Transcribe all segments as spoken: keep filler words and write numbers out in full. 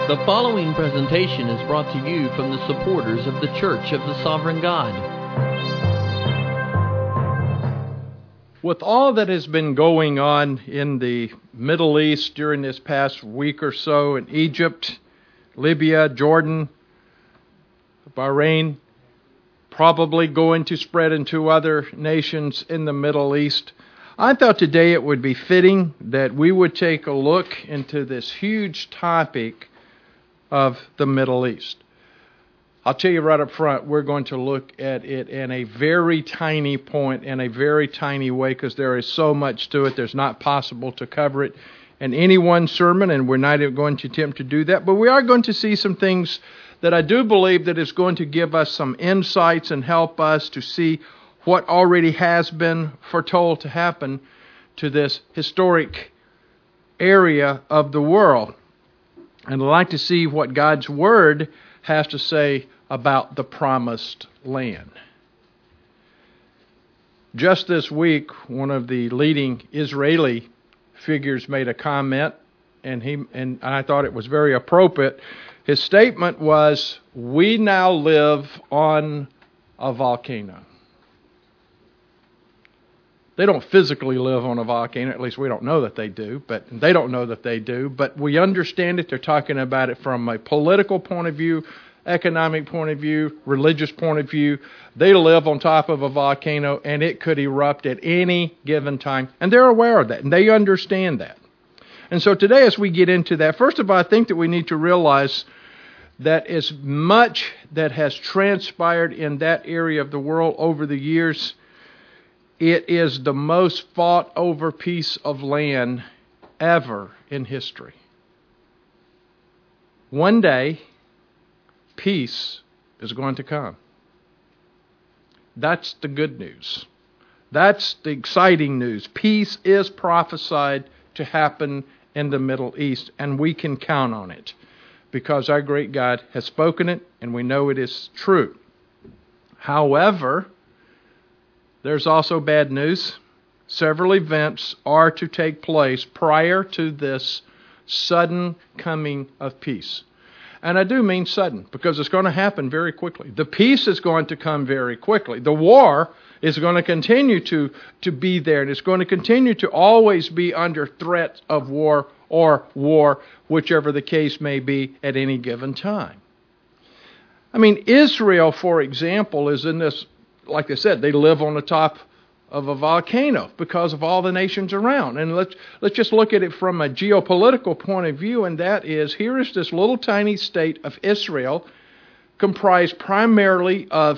The following presentation is brought to you from the supporters of the Church of the Sovereign God. With all that has been going on in the Middle East during this past week or so in Egypt, Libya, Jordan, Bahrain, probably going to spread into other nations in the Middle East, I thought today it would be fitting that we would take a look into this huge topic of the Middle East. I'll tell you right up front, we're going to look at it in a very tiny point, in a very tiny way, because there is so much to it. There's not possible to cover it in any one sermon, and we're not even going to attempt to do that. But we are going to see some things that I do believe that is going to give us some insights and help us to see what already has been foretold to happen to this historic area of the world. And I'd like to see what God's Word has to say about the promised land. Just this week, one of the leading Israeli figures made a comment, and he and I thought it was very appropriate. His statement was, "We now live on a volcano." They don't physically live on a volcano, at least we don't know that they do, but they don't know that they do, but we understand it. They're talking about it from a political point of view, economic point of view, religious point of view. They live on top of a volcano, and it could erupt at any given time, and they're aware of that, and they understand that. And so today, as we get into that, first of all, I think that we need to realize that as much that has transpired in that area of the world over the years, it is the most fought over piece of land ever in history. One day, peace is going to come. That's the good news. That's the exciting news. Peace is prophesied to happen in the Middle East, and we can count on it because our great God has spoken it, and we know it is true. However, there's also bad news. Several events are to take place prior to this sudden coming of peace. And I do mean sudden, because it's going to happen very quickly. The peace is going to come very quickly. The war is going to continue to, to be there, and it's going to continue to always be under threat of war or war, whichever the case may be at any given time. I mean, Israel, for example, is in this. Like I said, they live on the top of a volcano because of all the nations around. And let's let's just look at it from a geopolitical point of view, and that is, here is this little tiny state of Israel, comprised primarily of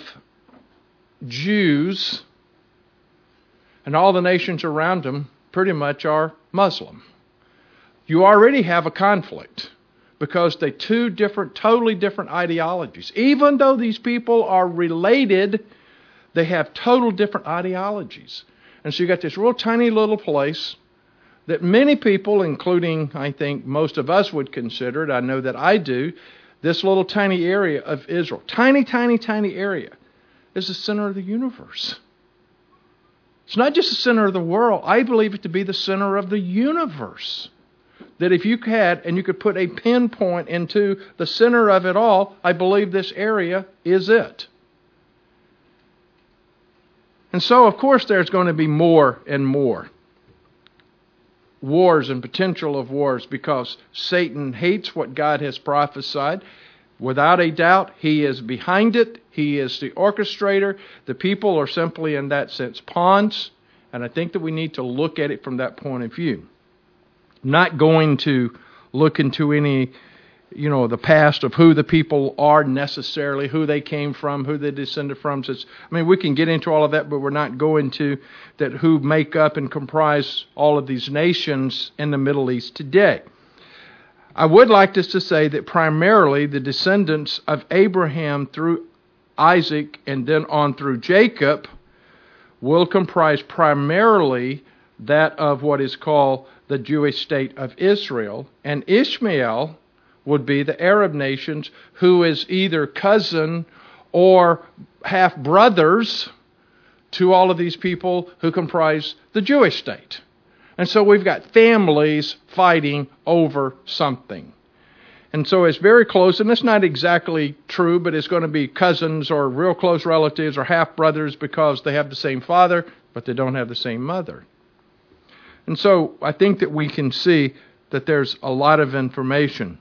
Jews, and all the nations around them pretty much are Muslim. You already have a conflict because they two different, totally different ideologies. Even though these people are related, they have total different ideologies. And so you got this real tiny little place that many people, including I think most of us would consider it, I know that I do, this little tiny area of Israel, tiny, tiny, tiny area, is the center of the universe. It's not just the center of the world. I believe it to be the center of the universe. That if you had, and you could put a pinpoint into the center of it all, I believe this area is it. And so, of course, there's going to be more and more wars and potential of wars because Satan hates what God has prophesied. Without a doubt, he is behind it. He is the orchestrator. The people are simply, in that sense, pawns. And I think that we need to look at it from that point of view. I'm not going to look into any, you know, the past of who the people are necessarily, who they came from, who they descended from. So it's, I mean, we can get into all of that, but we're not going to that who make up and comprise all of these nations in the Middle East today. I would like this to say that primarily the descendants of Abraham through Isaac and then on through Jacob will comprise primarily that of what is called the Jewish state of Israel, and Ishmael would be the Arab nations, who is either cousin or half-brothers to all of these people who comprise the Jewish state. And so we've got families fighting over something. And so it's very close, and it's not exactly true, but it's going to be cousins or real close relatives or half-brothers because they have the same father, but they don't have the same mother. And so I think that we can see that there's a lot of information.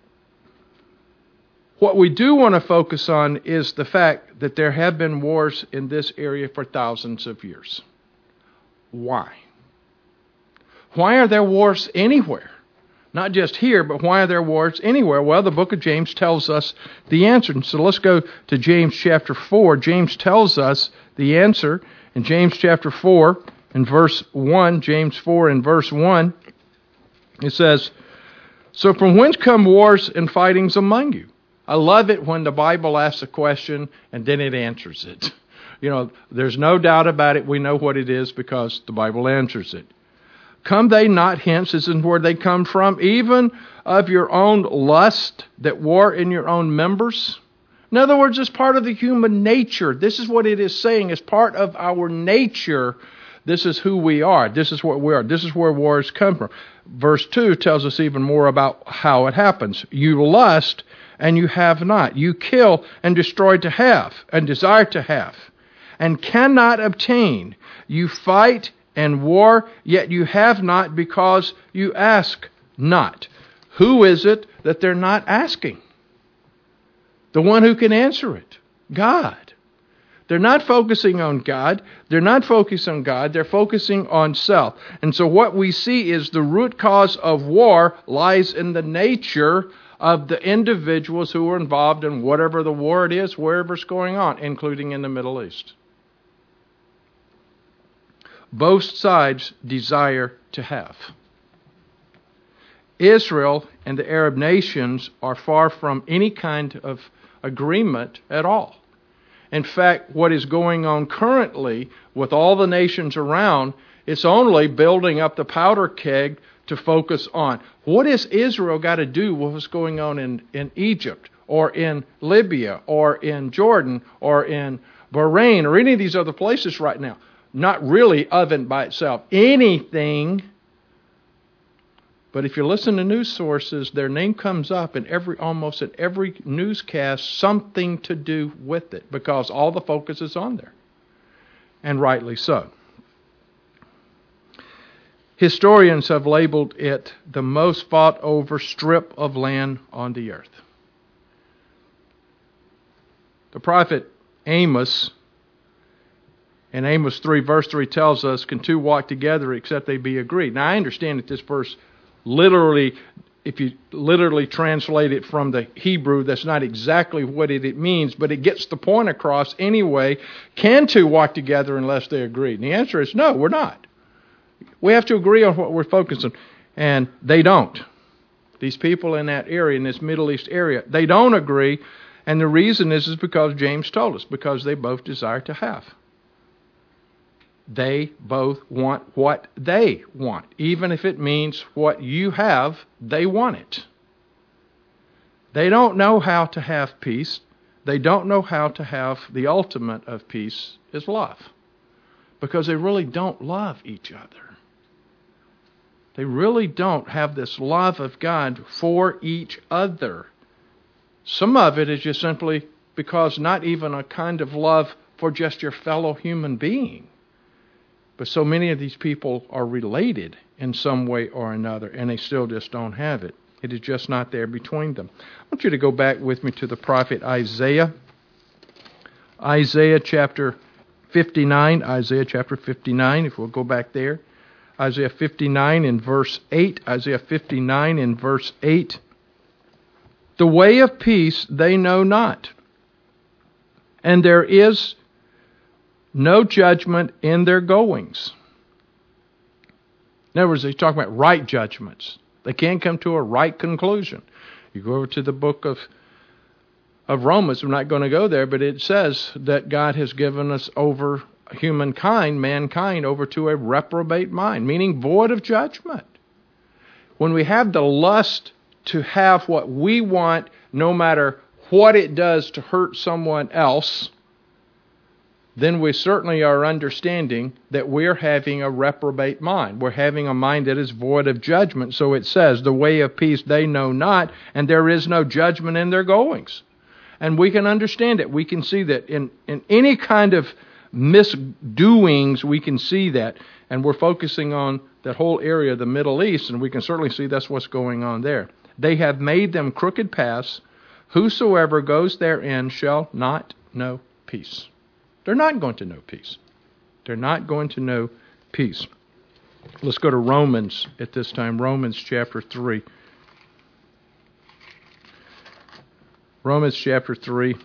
What we do want to focus on is the fact that there have been wars in this area for thousands of years. Why? Why are there wars anywhere? Not just here, but why are there wars anywhere? Well, the book of James tells us the answer. And so let's go to James chapter four. James tells us the answer in James chapter four in verse one. James four in verse one, it says, "So from whence come wars and fightings among you?" I love it when the Bible asks a question and then it answers it. You know, there's no doubt about it. We know what it is because the Bible answers it. "Come they not hence," this is where they come from, "even of your own lust that war in your own members?" In other words, it's part of the human nature. This is what it is saying. It's part of our nature. This is who we are. This is what we are. This is where wars come from. Verse two tells us even more about how it happens. "You lust and you have not. You kill and destroy to have, and desire to have, and cannot obtain. You fight and war, yet you have not because you ask not." Who is it that they're not asking? The one who can answer it, God. They're not focusing on God. They're not focusing on God. They're focusing on self. And so what we see is the root cause of war lies in the nature of the individuals who are involved in whatever the war it is, wherever it's going on, including in the Middle East. Both sides desire to have. Israel and the Arab nations are far from any kind of agreement at all. In fact, what is going on currently with all the nations around, it's only building up the powder keg to focus on. What has Israel got to do with what's going on in, in Egypt or in Libya or in Jordan or in Bahrain or any of these other places right now? Not really of and by itself. Anything. But if you listen to news sources, their name comes up in every almost in every newscast, something to do with it, because all the focus is on there. And rightly so. Historians have labeled it the most fought over strip of land on the earth. The prophet Amos, in Amos three, verse three tells us, "Can two walk together except they be agreed?" Now, I understand that this verse literally, if you literally translate it from the Hebrew, that's not exactly what it, it means, but it gets the point across anyway. Can two walk together unless they agree? And the answer is no, we're not. We have to agree on what we're focusing on. And they don't. These people in that area, in this Middle East area, they don't agree. And the reason is, is because James told us, because they both desire to have. They both want what they want. Even if it means what you have, they want it. They don't know how to have peace. They don't know how to have the ultimate of peace is love. Because they really don't love each other. They really don't have this love of God for each other. Some of it is just simply because not even a kind of love for just your fellow human being. But so many of these people are related in some way or another, and they still just don't have it. It is just not there between them. I want you to go back with me to the prophet Isaiah. Isaiah chapter fifty-nine. Isaiah chapter fifty-nine, if we'll go back there. Isaiah fifty-nine in verse eight. Isaiah fifty-nine in verse eight. "The way of peace they know not, and there is no judgment in their goings." In other words, he's talking about right judgments. They can't come to a right conclusion. You go over to the book of, of Romans, we're not going to go there, but it says that God has given us over humankind, mankind, over to a reprobate mind, meaning void of judgment. When we have the lust to have what we want, no matter what it does to hurt someone else, then we certainly are understanding that we're having a reprobate mind. We're having a mind that is void of judgment. So it says, the way of peace they know not, and there is no judgment in their goings. And we can understand it. We can see that in, in any kind of misdoings, we can see that. And we're focusing on that whole area of the Middle East, and we can certainly see that's what's going on there. They have made them crooked paths. Whosoever goes therein shall not know peace. They're not going to know peace. They're not going to know peace. Let's go to Romans at this time. Romans chapter three. Romans chapter three.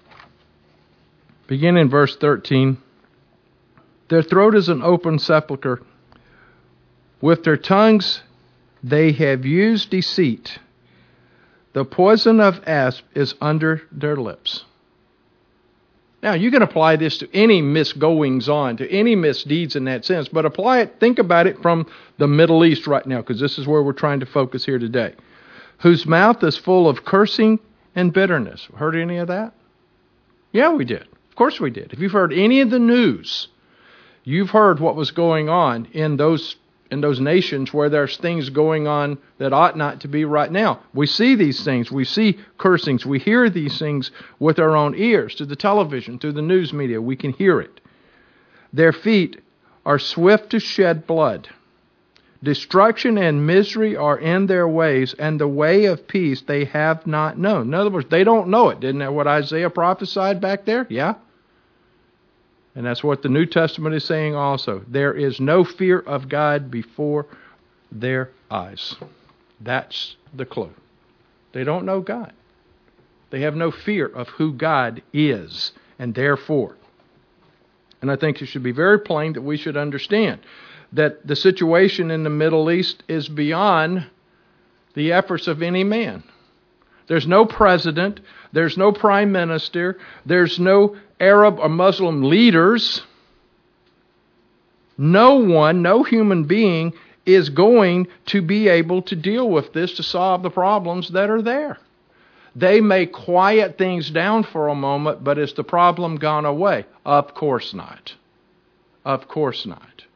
Begin in verse thirteen. Their throat is an open sepulchre. With their tongues they have used deceit. The poison of asp is under their lips. Now, you can apply this to any misgoings on, to any misdeeds in that sense, but apply it, think about it from the Middle East right now, because this is where we're trying to focus here today. Whose mouth is full of cursing and bitterness. Heard any of that? Yeah, we did. Of course we did. If you've heard any of the news, you've heard what was going on in those in those nations where there's things going on that ought not to be right now. We see these things. We see cursings. We hear these things with our own ears, to the television, to the news media. We can hear it. Their feet are swift to shed blood. Destruction and misery are in their ways, and the way of peace they have not known. In other words, they don't know it. Isn't that what Isaiah prophesied back there? Yeah. And that's what the New Testament is saying also. There is no fear of God before their eyes. That's the clue. They don't know God. They have no fear of who God is, and therefore. And I think it should be very plain that we should understand that the situation in the Middle East is beyond the efforts of any man. There's no president, there's no prime minister, there's no Arab or Muslim leaders. No one, no human being is going to be able to deal with this to solve the problems that are there. They may quiet things down for a moment, but is the problem gone away? Of course not. Of course not.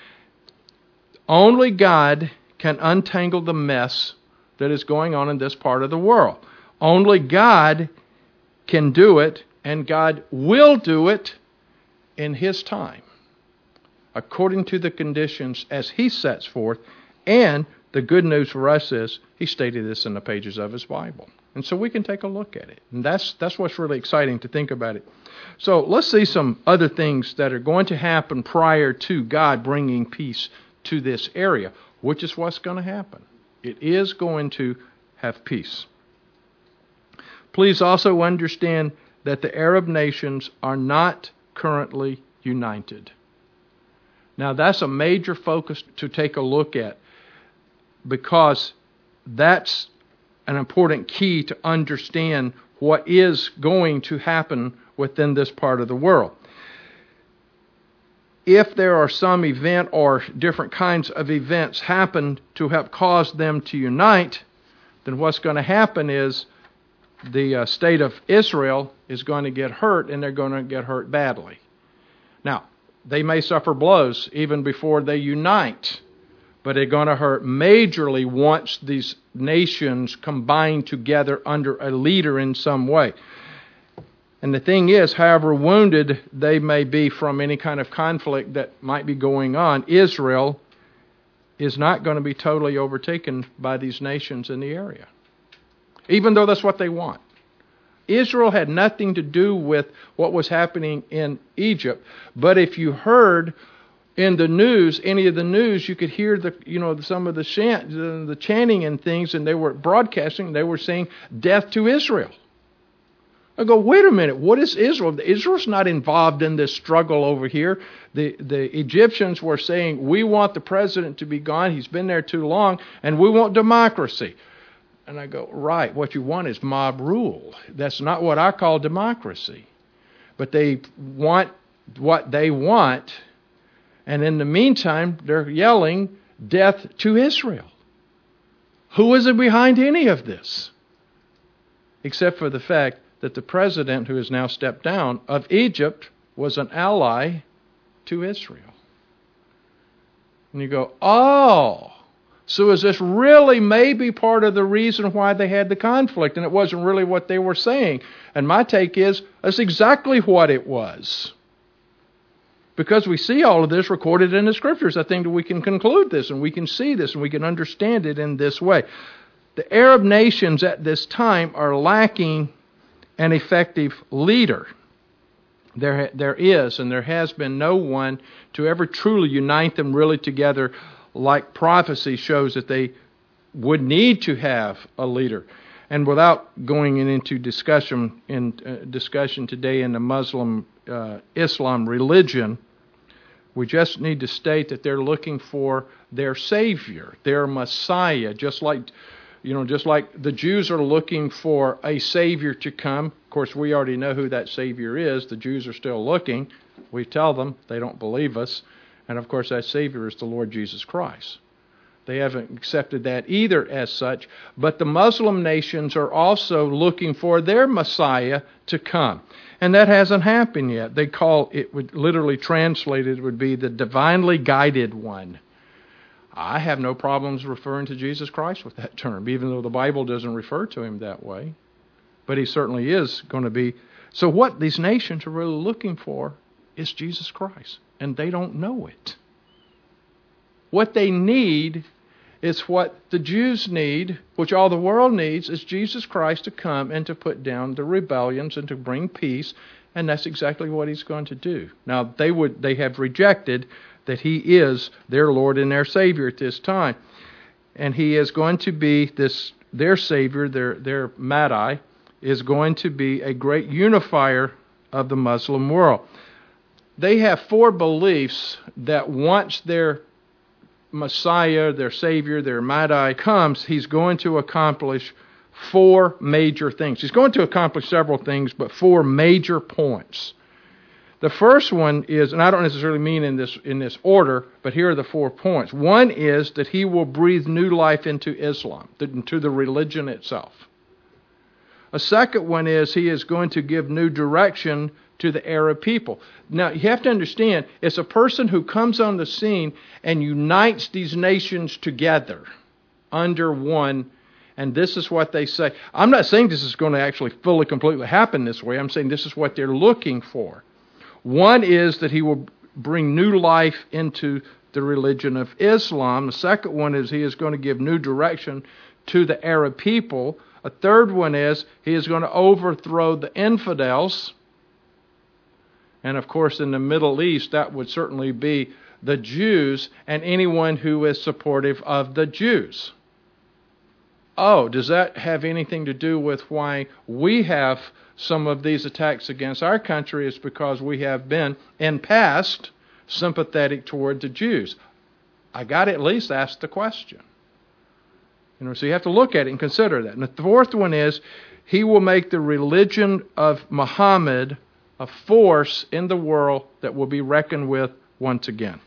Only God can untangle the mess that is going on in this part of the world. Only God can do it, and God will do it in His time, according to the conditions as He sets forth. And the good news for us is He stated this in the pages of His Bible. And so we can take a look at it. And that's that's what's really exciting to think about it. So let's see some other things that are going to happen prior to God bringing peace to this area, which is what's going to happen. It is going to have peace. Please also understand that the Arab nations are not currently united. Now, that's a major focus to take a look at, because that's an important key to understand what is going to happen within this part of the world. If there are some event or different kinds of events happen to have caused them to unite, then what's going to happen is the uh, state of Israel is going to get hurt, and they're going to get hurt badly. Now, they may suffer blows even before they unite, but they're going to hurt majorly once these nations combine together under a leader in some way. And the thing is, however wounded they may be from any kind of conflict that might be going on, Israel is not going to be totally overtaken by these nations in the area, even though that's what they want. Israel had nothing to do with what was happening in Egypt. But if you heard in the news, any of the news, you could hear the, you know, some of the chant, the chanting and things, and they were broadcasting. They were saying, "Death to Israel." I go, wait a minute, what is Israel? Israel's not involved in this struggle over here. The the Egyptians were saying, we want the president to be gone. He's been there too long, and we want democracy. And I go, right, what you want is mob rule. That's not what I call democracy. But they want what they want, and in the meantime, they're yelling, death to Israel. Who is it behind any of this? Except for the fact that the president, who has now stepped down, of Egypt, was an ally to Israel. And you go, oh, so is this really maybe part of the reason why they had the conflict, and it wasn't really what they were saying? And my take is, that's exactly what it was. Because we see all of this recorded in the Scriptures, I think that we can conclude this, and we can see this, and we can understand it in this way. The Arab nations at this time are lacking an effective leader. There, there is, and there has been no one to ever truly unite them really together, like prophecy shows that they would need to have a leader. And without going into discussion in uh, discussion today in the Muslim uh, Islam religion, we just need to state that they're looking for their Savior, their Messiah, just like you know, just like the Jews are looking for a Savior to come. Of course, we already know who that Savior is. The Jews are still looking. We tell them, they don't believe us. And of course, that Savior is the Lord Jesus Christ. They haven't accepted that either as such. But the Muslim nations are also looking for their Messiah to come. And that hasn't happened yet. They call it, would literally translated, would be the divinely guided one. I have no problems referring to Jesus Christ with that term, even though the Bible doesn't refer to him that way. But he certainly is going to be. So what these nations are really looking for is Jesus Christ. And they don't know it. What they need is what the Jews need, which all the world needs, is Jesus Christ to come and to put down the rebellions and to bring peace. And that's exactly what he's going to do. Now, they would they have rejected that he is their Lord and their Savior at this time. And he is going to be this, their Savior, their, their Mahdi, is going to be a great unifier of the Muslim world. They have four beliefs that once their Messiah, their Savior, their Mahdi comes, he's going to accomplish four major things. He's going to accomplish several things, but four major points. The first one is, and I don't necessarily mean in this in this order, but here are the four points. One is that he will breathe new life into Islam, into the religion itself. A second one is he is going to give new direction to the Arab people. Now, you have to understand, it's a person who comes on the scene and unites these nations together under one. And this is what they say. I'm not saying this is going to actually fully, completely happen this way. I'm saying this is what they're looking for. One is that he will bring new life into the religion of Islam. The second one is he is going to give new direction to the Arab people. A third one is he is going to overthrow the infidels. And of course, in the Middle East, that would certainly be the Jews and anyone who is supportive of the Jews. Oh, does that have anything to do with why we have some of these attacks against our country? Is because we have been, in past, sympathetic toward the Jews. I got to at least ask the question. You know, so you have to look at it and consider that. And the fourth one is, he will make the religion of Muhammad a force in the world that will be reckoned with once again.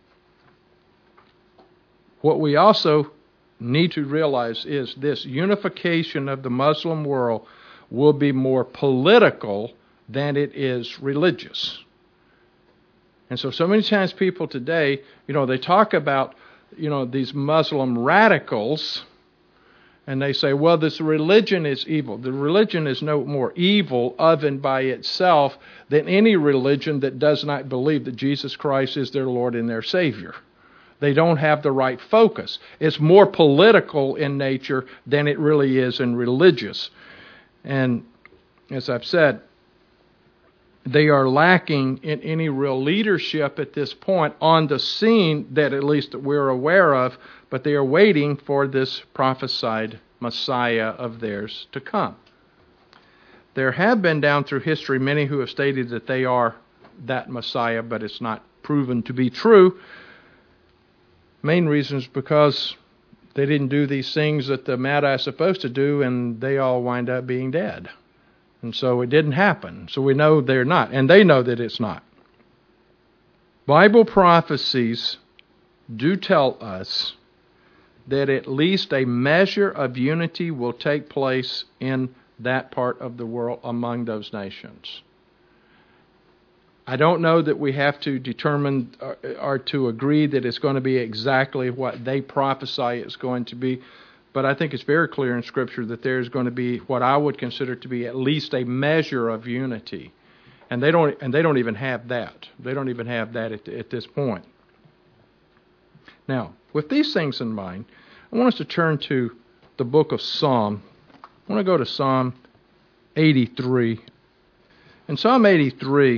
What we also need to realize is this: unification of the Muslim world will be more political than it is religious. And so, so many times people today, you know, they talk about, you know, these Muslim radicals, and they say, well, this religion is evil. The religion is no more evil of and by itself than any religion that does not believe that Jesus Christ is their Lord and their Savior. They don't have the right focus. It's more political in nature than it really is in religious. And as I've said, they are lacking in any real leadership at this point on the scene that at least that we're aware of, but they are waiting for this prophesied Messiah of theirs to come. There have been down through history many who have stated that they are that Messiah, but it's not proven to be true. Main reason is because they didn't do these things that the Mahdi is supposed to do, and they all wind up being dead. And so it didn't happen. So we know they're not, and they know that it's not. Bible prophecies do tell us that at least a measure of unity will take place in that part of the world among those nations. I don't know that we have to determine or, or to agree that it's going to be exactly what they prophesy it's going to be, but I think it's very clear in Scripture that there's going to be what I would consider to be at least a measure of unity, and they don't and they don't even have that. They don't even have that at, at this point. Now, with these things in mind, I want us to turn to the book of Psalm. I want to go to Psalm eighty-three. In Psalm eighty-three,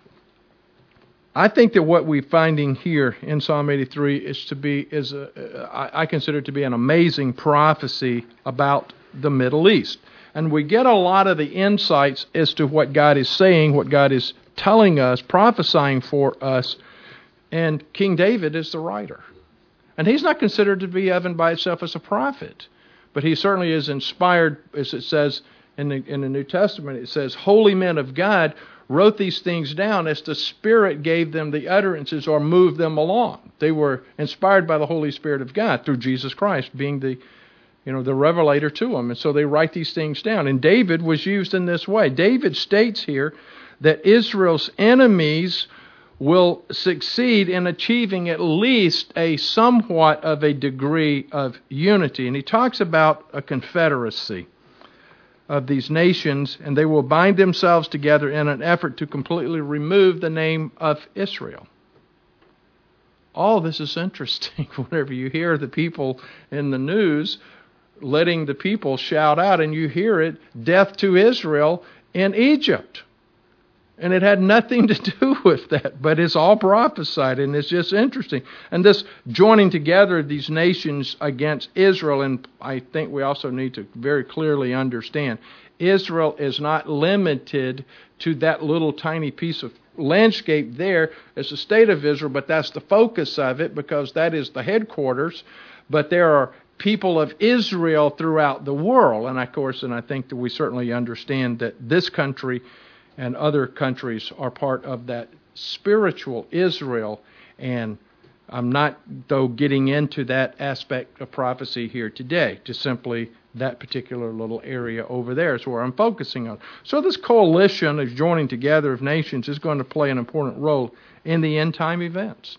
I think that what we're finding here in Psalm eighty-three is to be is a, I, I consider it to be an amazing prophecy about the Middle East, and we get a lot of the insights as to what God is saying, what God is telling us, prophesying for us. And King David is the writer, and he's not considered to be even by itself as a prophet, but he certainly is inspired, as it says in the in the New Testament. It says, "Holy men of God wrote these things down as the Spirit gave them the utterances or moved them along." They were inspired by the Holy Spirit of God through Jesus Christ being the, you know, the revelator to them. And so they write these things down. And David was used in this way. David states here that Israel's enemies will succeed in achieving at least a somewhat of a degree of unity. And he talks about a confederacy of these nations, and they will bind themselves together in an effort to completely remove the name of Israel. All this is interesting whenever you hear the people in the news letting the people shout out, and you hear it, "Death to Israel" in Egypt. And it had nothing to do with that, but it's all prophesied, and it's just interesting. And this joining together of these nations against Israel, and I think we also need to very clearly understand, Israel is not limited to that little tiny piece of landscape there as the state of Israel, but that's the focus of it because that is the headquarters. But there are people of Israel throughout the world, and of course, and I think that we certainly understand that this country and other countries are part of that spiritual Israel. And I'm not, though, getting into that aspect of prophecy here today. Just simply that particular little area over there is where I'm focusing on. So this coalition of joining together of nations is going to play an important role in the end time events.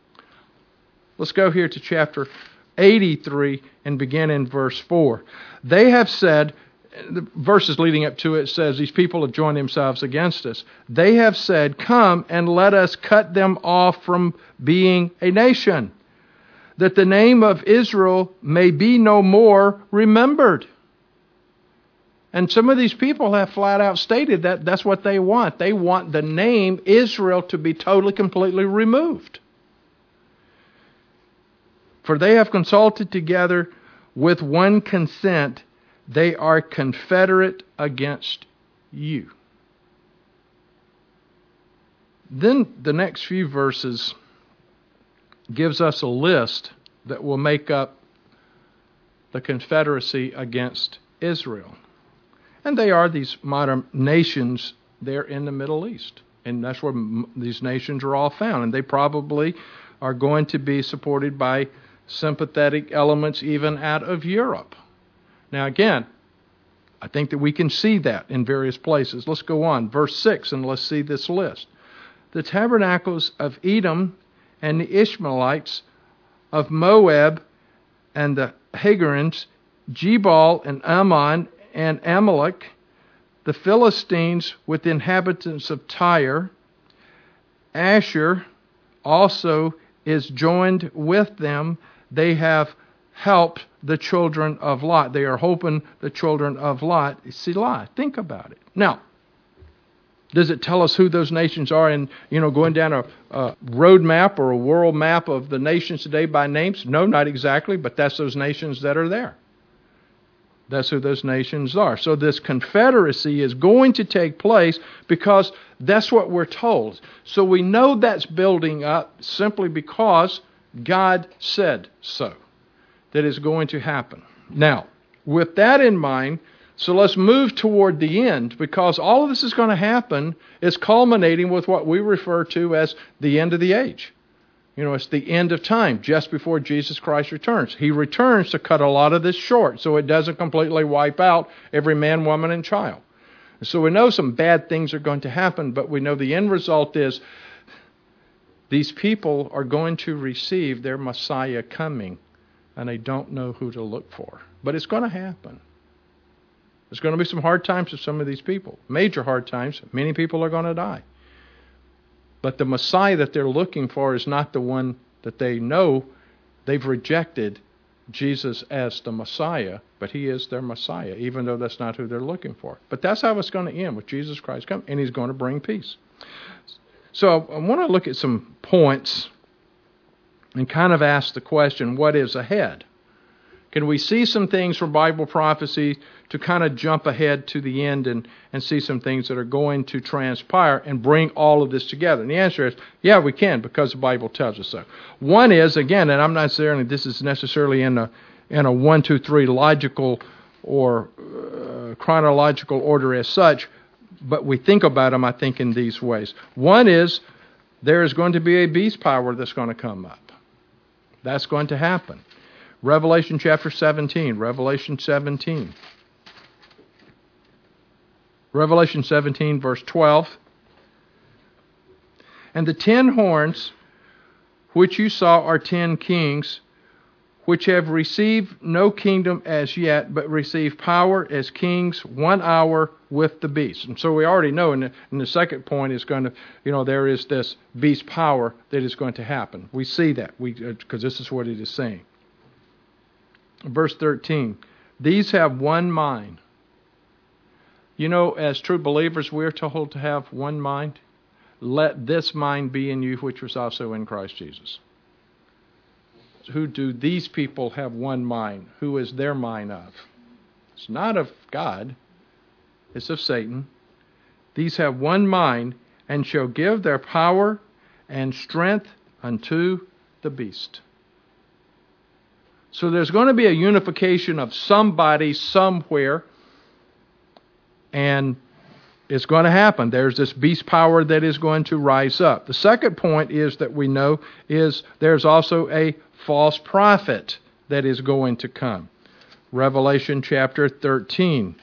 Let's go here to chapter eighty-three and begin in verse four. They have said, the verses leading up to it says, these people have joined themselves against us. They have said, "Come and let us cut them off from being a nation, that the name of Israel may be no more remembered." And some of these people have flat out stated that that's what they want. They want the name Israel to be totally, completely removed. "For they have consulted together with one consent. They are confederate against you." Then the next few verses gives us a list that will make up the confederacy against Israel. And they are these modern nations there in the Middle East. And that's where m- these nations are all found. And they probably are going to be supported by sympathetic elements even out of Europe. Now again, I think that we can see that in various places. Let's go on. Verse six, and let's see this list. "The tabernacles of Edom and the Ishmaelites, of Moab and the Hagarims, Jebal and Ammon and Amalek, the Philistines with the inhabitants of Tyre, Asher also is joined with them. They have helped the children of Lot." They are hoping the children of Lot. Selah. Think about it. Now, does it tell us who those nations are? And, you know, going down a, a road map or a world map of the nations today by names? No, not exactly, but that's those nations that are there. That's who those nations are. So this confederacy is going to take place because that's what we're told. So we know that's building up simply because God said so. That is going to happen. Now, with that in mind, so let's move toward the end, because all of this is going to happen is culminating with what we refer to as the end of the age. You know, it's the end of time, just before Jesus Christ returns. He returns to cut a lot of this short, so it doesn't completely wipe out every man, woman, and child. So we know some bad things are going to happen, but we know the end result is these people are going to receive their Messiah coming, and they don't know who to look for. But it's going to happen. There's going to be some hard times for some of these people. Major hard times. Many people are going to die. But the Messiah that they're looking for is not the one that they know. They've rejected Jesus as the Messiah, but He is their Messiah, even though that's not who they're looking for. But that's how it's going to end, with Jesus Christ coming, and He's going to bring peace. So I want to look at some points and kind of ask the question, what is ahead? Can we see some things from Bible prophecy to kind of jump ahead to the end and, and see some things that are going to transpire and bring all of this together? And the answer is, yeah, we can, because the Bible tells us so. One is, again, and I'm not saying this is necessarily in a in a one, two, three logical or uh, chronological order as such, but we think about them, I think, in these ways. One is, there is going to be a beast power that's going to come up. That's going to happen. Revelation chapter seventeen. Revelation seventeen. Revelation seventeen, verse twelve. And the ten horns which you saw are ten kings, which have received no kingdom as yet, but receive power as kings one hour with the beast. And so we already know, in the, in the second point is going to, you know, there is this beast power that is going to happen. We see that, we because this is what it is saying. Verse thirteen, these have one mind. You know, as true believers, we are told to have one mind. Let this mind be in you, which was also in Christ Jesus. Who do these people have one mind? Who is their mind of? It's not of God. It's of Satan. These have one mind, and shall give their power and strength unto the beast. So there's going to be a unification of somebody somewhere, and it's going to happen. There's this beast power that is going to rise up. The second point is that we know is there's also a false prophet that is going to come. Revelation chapter thirteen.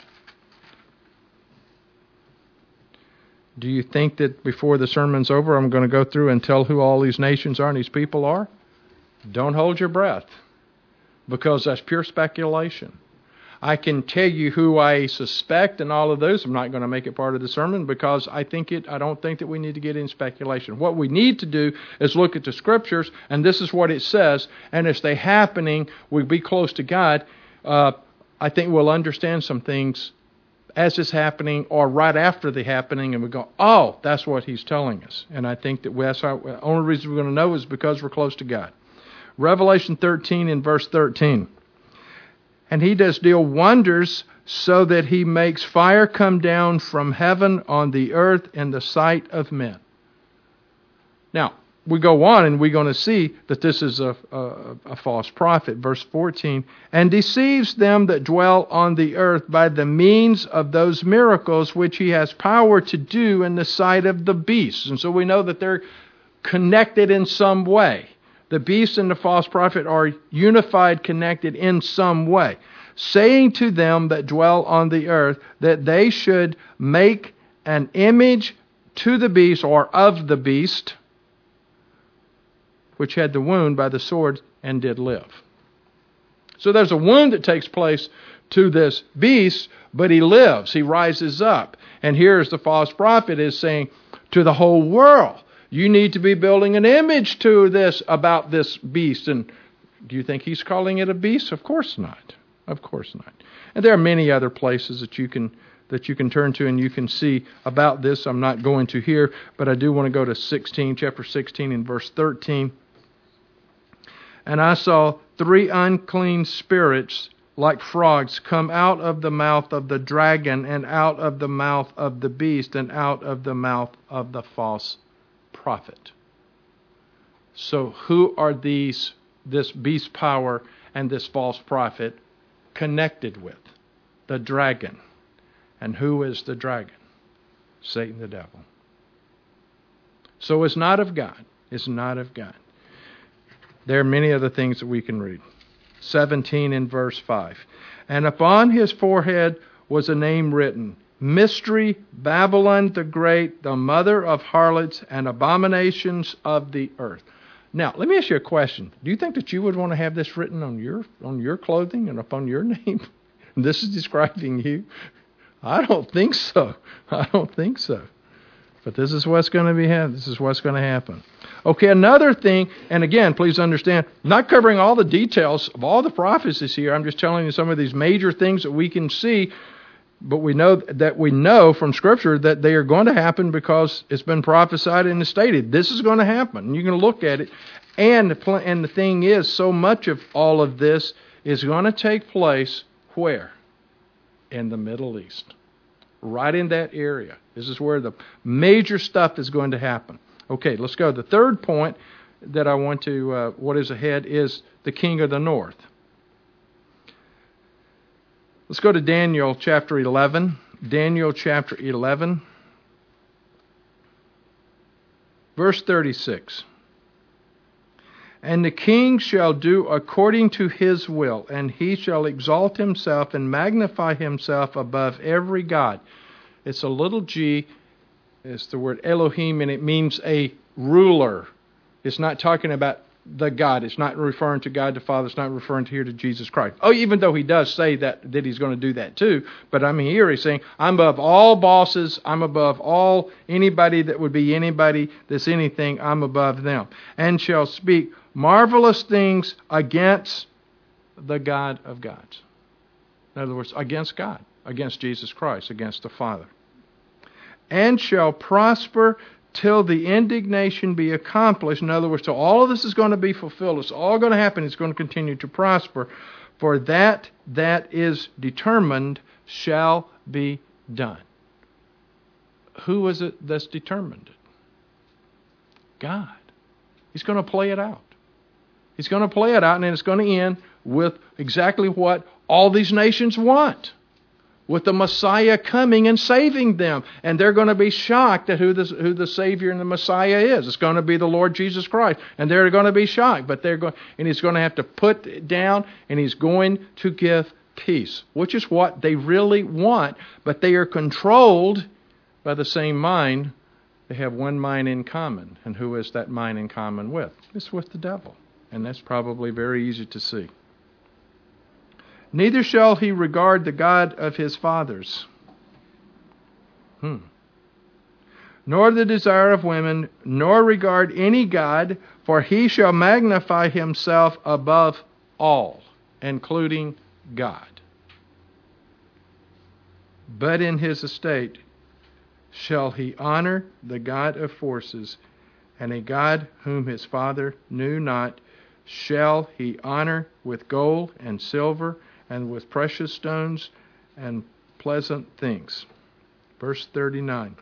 Do you think that before the sermon's over, I'm going to go through and tell who all these nations are and these people are? Don't hold your breath, because that's pure speculation. I can tell you who I suspect and all of those. I'm not going to make it part of the sermon because I think it. I don't think that we need to get in speculation. What we need to do is look at the Scriptures, and this is what it says. And as they're happening, we be close to God. Uh, I think we'll understand some things as it's happening or right after the happening, and we go, oh, that's what He's telling us. And I think that that's how, the only reason we're going to know is because we're close to God. Revelation thirteen in verse thirteen. And He does deal wonders, so that He makes fire come down from heaven on the earth in the sight of men. Now, we go on and we're going to see that this is a, a, a false prophet. Verse fourteen, and deceives them that dwell on the earth by the means of those miracles which He has power to do in the sight of the beasts. And so we know that they're connected in some way. The beast and the false prophet are unified, connected in some way. Saying to them that dwell on the earth that they should make an image to the beast, or of the beast, which had the wound by the sword and did live. So there's a wound that takes place to this beast, but he lives, he rises up. And here's the false prophet is saying to the whole world, you need to be building an image to this, about this beast. And do you think he's calling it a beast? Of course not. Of course not. And there are many other places that you can that you can turn to and you can see about this. I'm not going to here, but I do want to go to sixteen, chapter sixteen and verse thirteen. And I saw three unclean spirits like frogs come out of the mouth of the dragon, and out of the mouth of the beast, and out of the mouth of the false prophet. So who are these, this beast power and this false prophet connected with? The dragon. And who is the dragon? Satan the devil. So it's not of God. It's not of God. There are many other things that we can read. seventeen in verse five. And upon his forehead was a name written, Mystery, Babylon the Great, the mother of harlots and abominations of the earth. Now, let me ask you a question. Do you think that you would want to have this written on your on your clothing and upon your name? This is describing you? I don't think so. I don't think so. But this is what's going to be happening. This is what's going to happen. Okay, another thing, and again, please understand, I'm not covering all the details of all the prophecies here. I'm just telling you some of these major things that we can see, but we know that we know from Scripture that they are going to happen because it's been prophesied and stated. This is going to happen. And you can look at it. And the, and the thing is, so much of all of this is going to take place where? In the Middle East. Right in that area. This is where the major stuff is going to happen. Okay, let's go. The third point that I want to, uh, what is ahead, is the king of the north. Let's go to Daniel chapter eleven. Daniel chapter eleven. Verse thirty-six. And the king shall do according to his will, and he shall exalt himself and magnify himself above every god. It's a little g. It's the word Elohim, and it means a ruler. It's not talking about the God. It's not referring to God the Father. It's not referring to here to Jesus Christ. Oh, even though he does say that, that he's going to do that too. But I mean, here he's saying, I'm above all bosses. I'm above all anybody that would be anybody that's anything. I'm above them. And shall speak marvelous things against the God of gods. In other words, against God, against Jesus Christ, against the Father. And shall prosper till the indignation be accomplished. In other words, till all of this is going to be fulfilled. It's all going to happen. It's going to continue to prosper. For that that is determined shall be done. Who is it that's determined it? God. He's going to play it out. He's going to play it out, and then it's going to end with exactly what all these nations want. With the Messiah coming and saving them. And they're going to be shocked at who the, who the Savior and the Messiah is. It's going to be the Lord Jesus Christ. And they're going to be shocked. But they're going, and he's going to have to put it down, and he's going to give peace, which is what they really want. But they are controlled by the same mind. They have one mind in common. And who is that mind in common with? It's with the devil. And that's probably very easy to see. Neither shall he regard the God of his fathers, hmm. nor the desire of women, nor regard any God, for he shall magnify himself above all, including God. But in his estate shall he honor the God of forces, and a God whom his father knew not shall he honor with gold and silver, and with precious stones and pleasant things. Verse thirty-nine.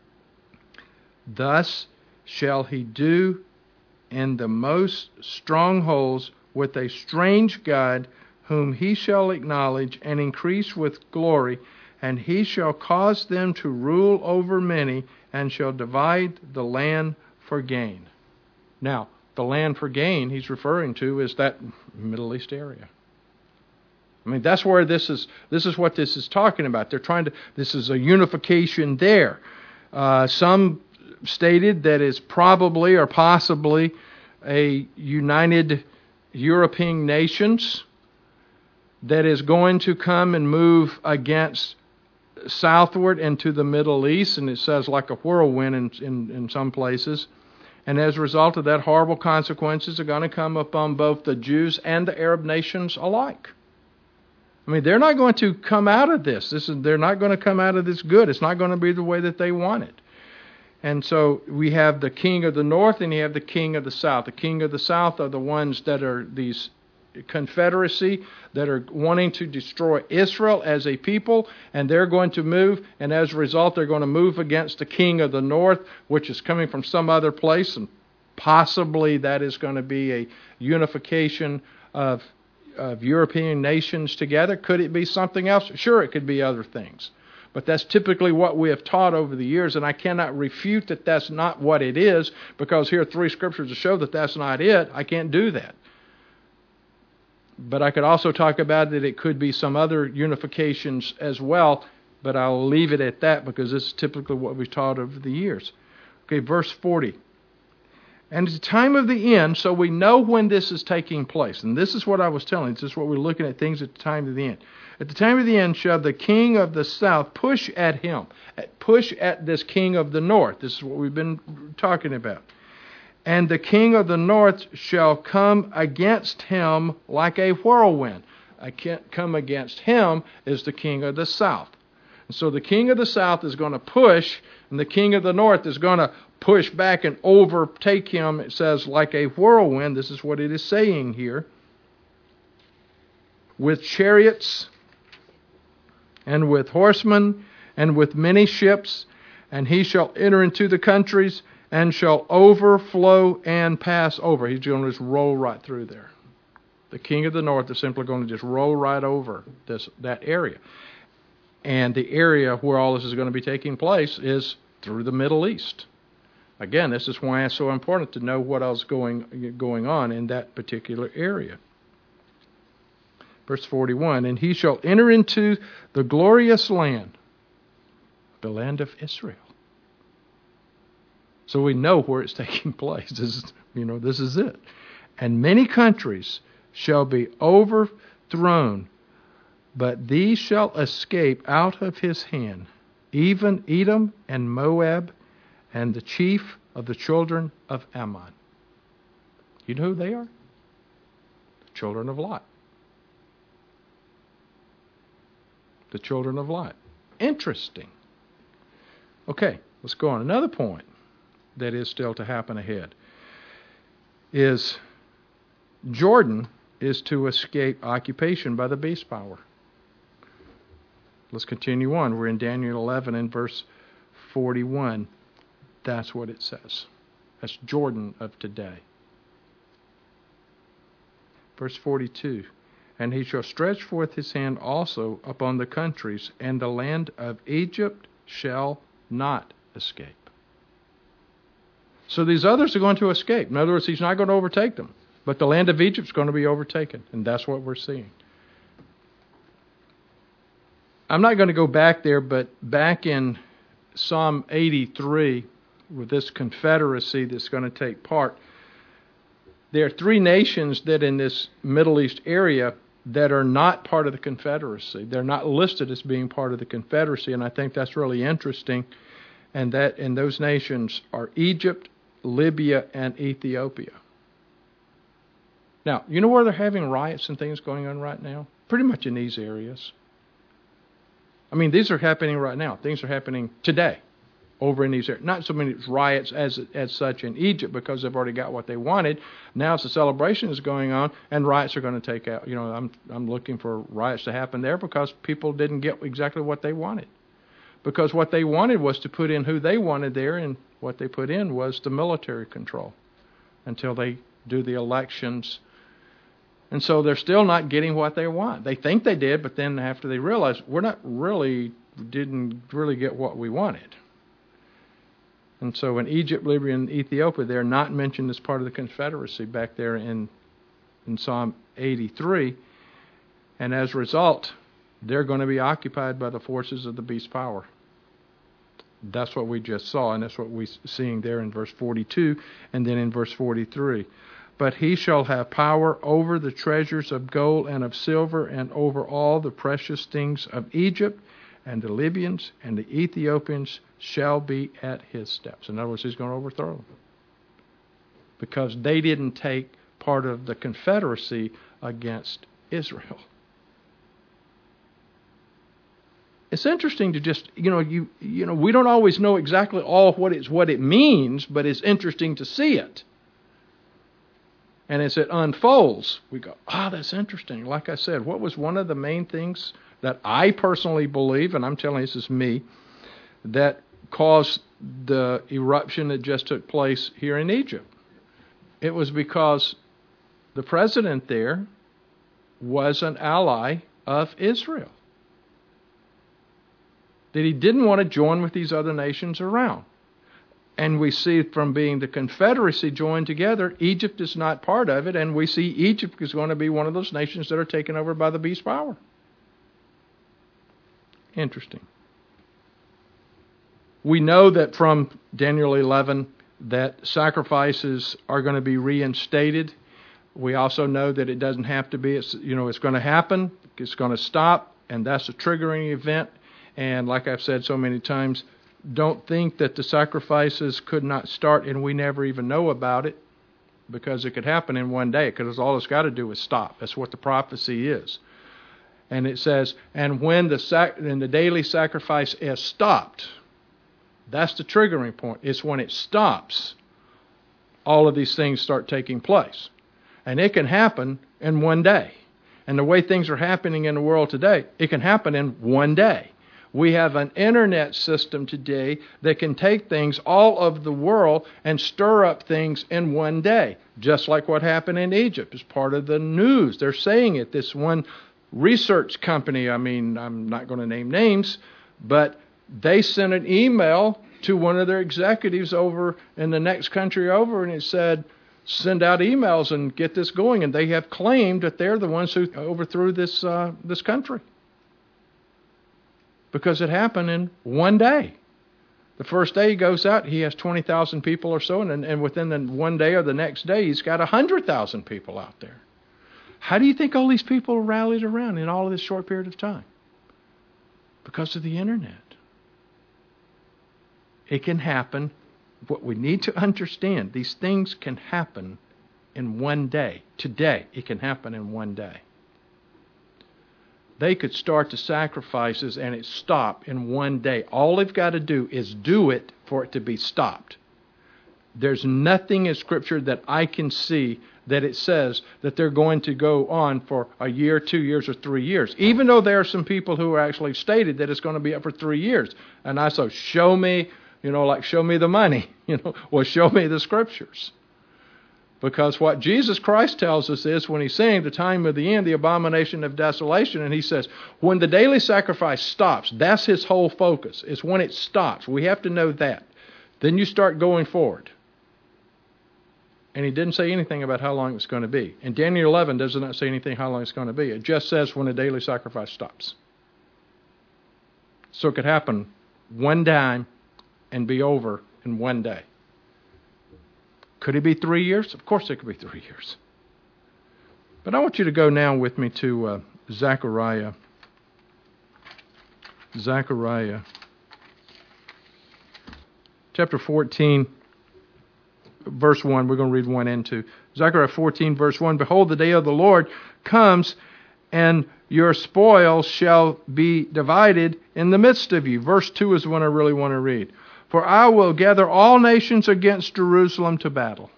Thus shall he do in the most strongholds with a strange God, whom he shall acknowledge and increase with glory, and he shall cause them to rule over many, and shall divide the land for gain. Now, the land for gain he's referring to is that Middle East area. I mean, that's where this is, this is what this is talking about. They're trying to, this is a unification there. Uh, some stated that it's probably or possibly a united European nations that is going to come and move against southward into the Middle East, and it says like a whirlwind in, in, in some places. And as a result of that, horrible consequences are going to come upon both the Jews and the Arab nations alike. I mean, they're not going to come out of this. This is, they're not going to come out of this good. It's not going to be the way that they want it. And so we have the king of the north and you have the king of the south. The king of the south are the ones that are these confederacy that are wanting to destroy Israel as a people, and they're going to move, and as a result they're going to move against the king of the north, which is coming from some other place, and possibly that is going to be a unification of of European nations together. Could it be something else? Sure, it could be other things. But that's typically what we have taught over the years, and I cannot refute that that's not what it is, because here are three scriptures to show that that's not it. I can't do that. But I could also talk about that it could be some other unifications as well, but I'll leave it at that because this is typically what we've taught over the years. Okay, verse forty. And at the time of the end, so we know when this is taking place. And this is what I was telling you. This is what we're looking at, things at the time of the end. At the time of the end shall the king of the south push at him. Push at this king of the north. This is what we've been talking about. And the king of the north shall come against him like a whirlwind. I can't come against him is the king of the south. And so the king of the south is going to push, and the king of the north is going to push back and overtake him. It says like a whirlwind. This is what it is saying here. With chariots and with horsemen and with many ships, and he shall enter into the countries and shall overflow and pass over. He's going to just roll right through there. The king of the north is simply going to just roll right over this that area. And the area where all this is going to be taking place is through the Middle East. Again, this is why it's so important to know what else is going, going on in that particular area. Verse forty-one, and he shall enter into the glorious land, the land of Israel. So we know where it's taking place. This is, you know, this is it. And many countries shall be overthrown, but these shall escape out of his hand, even Edom and Moab, and the chief of the children of Ammon. You know who they are? The children of Lot. The children of Lot. Interesting. Okay, let's go on. Another point that is still to happen ahead is Jordan is to escape occupation by the beast power. Let's continue on. We're in Daniel eleven and verse forty-one. That's what it says. That's Jordan of today. Verse forty-two. And he shall stretch forth his hand also upon the countries, and the land of Egypt shall not escape. So these others are going to escape. In other words, he's not going to overtake them. But the land of Egypt is going to be overtaken. And that's what we're seeing. I'm not going to go back there, but back in Psalm eighty-three, with this confederacy that's going to take part, there are three nations that in this Middle East area that are not part of the confederacy. They're not listed as being part of the confederacy, and I think that's really interesting. And that and those nations are Egypt, Libya, and Ethiopia. Now, you know where they're having riots and things going on right now? Pretty much in these areas. I mean, these are happening right now. Things are happening today over in these areas. Not so many riots as as such in Egypt because they've already got what they wanted. Now it's a celebration is going on, and riots are going to take out. You know, I'm I'm looking for riots to happen there because people didn't get exactly what they wanted. Because what they wanted was to put in who they wanted there, and what they put in was the military control until they do the elections. And so they're still not getting what they want. They think they did, but then after they realize we're not really, didn't really get what we wanted. And so in Egypt, Libya, and Ethiopia, they're not mentioned as part of the confederacy back there in, in Psalm eighty-three. And as a result, they're going to be occupied by the forces of the beast power. That's what we just saw, and that's what we're seeing there in verse forty-two and then in verse forty-three. But he shall have power over the treasures of gold and of silver, and over all the precious things of Egypt, and the Libyans and the Ethiopians shall be at his steps. In other words, he's going to overthrow them. Because they didn't take part of the confederacy against Israel. It's interesting to just, you know, you you know, we don't always know exactly all what it's what it means, but it's interesting to see it. And as it unfolds, we go, ah, oh, that's interesting. Like I said, what was one of the main things that I personally believe, and I'm telling you this is me, that caused the eruption that just took place here in Egypt? It was because the president there was an ally of Israel. That he didn't want to join with these other nations around. And we see from being the confederacy joined together, Egypt is not part of it, and we see Egypt is going to be one of those nations that are taken over by the beast power. Interesting. We know that from Daniel eleven that sacrifices are going to be reinstated. We also know that it doesn't have to be. It's, you know, it's going to happen. It's going to stop, and that's a triggering event. And like I've said so many times, don't think that the sacrifices could not start and we never even know about it, because it could happen in one day, because all it's got to do is stop. That's what the prophecy is. And it says, and when the sac- and the daily sacrifice is stopped, that's the triggering point. It's when it stops, all of these things start taking place. And it can happen in one day. And the way things are happening in the world today, it can happen in one day. We have an internet system today that can take things all over the world and stir up things in one day, just like what happened in Egypt. It's part of the news. They're saying it. This one research company, I mean, I'm not going to name names, but they sent an email to one of their executives over in the next country over, and it said, send out emails and get this going. And they have claimed that they're the ones who overthrew this uh, this country, because it happened in one day. The first day he goes out, he has twenty thousand people or so, and, and within the one day or the next day, he's got one hundred thousand people out there. How do you think all these people rallied around in all of this short period of time? Because of the internet. It can happen. What we need to understand, these things can happen in one day. Today, it can happen in one day. They could start the sacrifices and it stop in one day. All they've got to do is do it for it to be stopped. There's nothing in Scripture that I can see that it says that they're going to go on for a year, two years, or three years. Even though there are some people who are actually stated that it's going to be up for three years. And I say, show me, you know, like show me the money. You know, well, show me the Scriptures. Because what Jesus Christ tells us is, when he's saying the time of the end, the abomination of desolation, and he says, when the daily sacrifice stops, that's his whole focus. It's when it stops. We have to know that. Then you start going forward. And he didn't say anything about how long it's going to be. And Daniel eleven does not say anything how long it's going to be. It just says when the daily sacrifice stops. So it could happen one time and be over in one day. Could it be three years? Of course it could be three years. But I want you to go now with me to uh, Zechariah. Zechariah. Chapter fourteen, verse one. We're going to read one and two. Zechariah fourteen, verse one. Behold, the day of the Lord comes, and your spoils shall be divided in the midst of you. Verse two is the one I really want to read. For I will gather all nations against Jerusalem to battle,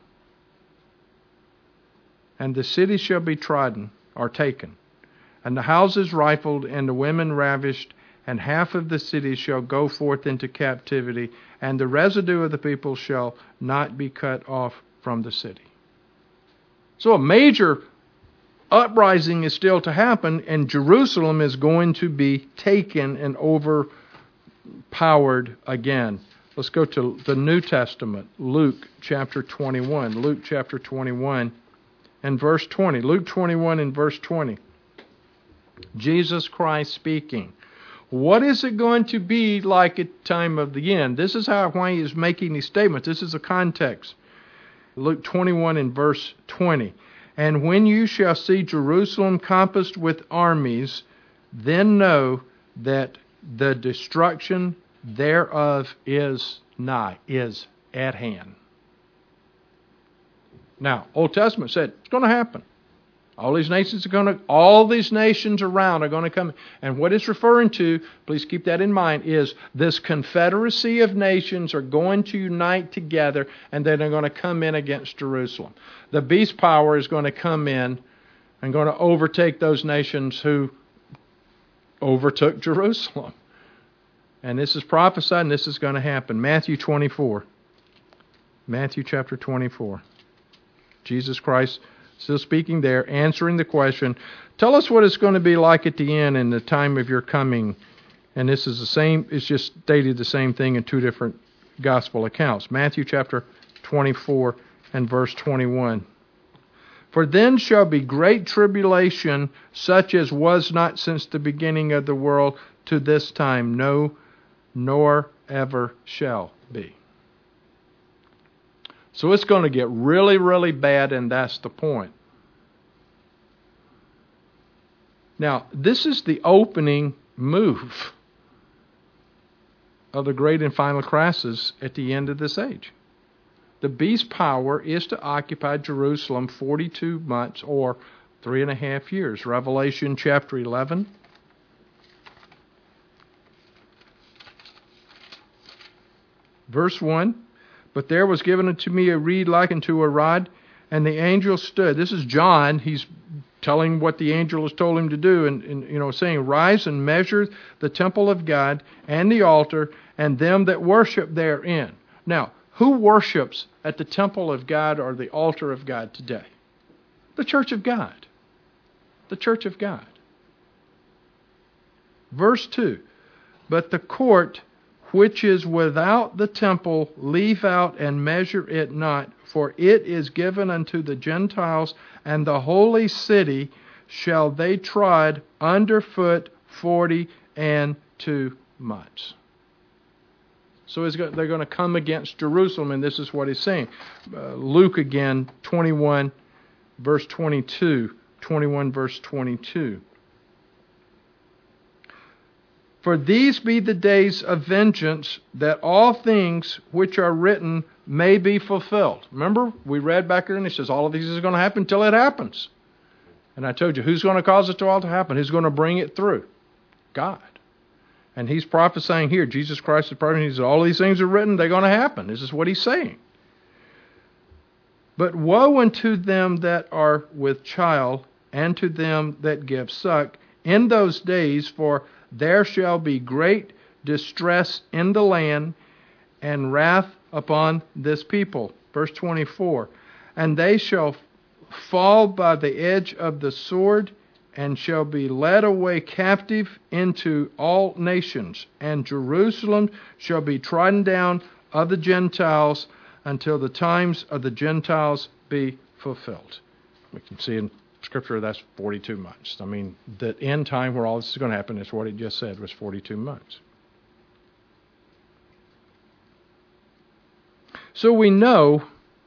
and the city shall be trodden or taken, and the houses rifled, and the women ravished, and half of the city shall go forth into captivity, and the residue of the people shall not be cut off from the city. So a major uprising is still to happen, and Jerusalem is going to be taken and overpowered again. Let's go to the New Testament, Luke chapter twenty-one. Luke chapter twenty-one and verse twenty. Luke twenty-one and verse twenty. Jesus Christ speaking. What is it going to be like at the time of the end? This is how why he is making these statements. This is the context. Luke twenty-one and verse twenty. And when you shall see Jerusalem compassed with armies, then know that the destruction thereof is nigh, is at hand. Now, Old Testament said it's going to happen. All these nations are going to, all these nations around are going to come. And what it's referring to, please keep that in mind, is this confederacy of nations are going to unite together, and then they're going to come in against Jerusalem. The beast power is going to come in and going to overtake those nations who overtook Jerusalem. And this is prophesied, and this is going to happen. Matthew twenty-four. Matthew chapter twenty-four. Jesus Christ still speaking there, answering the question, tell us what it's going to be like at the end and the time of your coming. And this is the same, it's just stated the same thing in two different gospel accounts. Matthew chapter twenty-four and verse twenty-one. For then shall be great tribulation, such as was not since the beginning of the world to this time, no, nor ever shall be. So it's going to get really, really bad, and that's the point. Now, this is the opening move of the great and final crisis at the end of this age. The beast's power is to occupy Jerusalem forty-two months or three and a half years. Revelation chapter eleven. Verse one. But there was given unto me a reed like unto a rod, and the angel stood. This is John. He's telling what the angel has told him to do, and, and you know, saying, rise and measure the temple of God and the altar and them that worship therein. Now, who worships at the temple of God or the altar of God today? The church of God. The church of God. Verse two. But the court which is without the temple, leave out and measure it not, for it is given unto the Gentiles, and the holy city shall they trod under foot forty and two months. So they're going to come against Jerusalem, and this is what he's saying. Uh, Luke again, twenty-one, verse twenty-two. twenty-one, verse twenty-two. For these be the days of vengeance, that all things which are written may be fulfilled. Remember, we read back there, and he says all of these is going to happen until it happens. And I told you, who's going to cause it to all to happen? Who's going to bring it through? God. And he's prophesying here. Jesus Christ is prophesying. He says all these things are written, they're going to happen. This is what he's saying. But woe unto them that are with child, and to them that give suck, in those days, for there shall be great distress in the land, and wrath upon this people. Verse twenty-four. And they shall fall by the edge of the sword, and shall be led away captive into all nations. And Jerusalem shall be trodden down of the Gentiles, until the times of the Gentiles be fulfilled. We can see in Scripture that's forty-two months. I mean, the end time where all this is going to happen is what it just said was forty-two months. So we know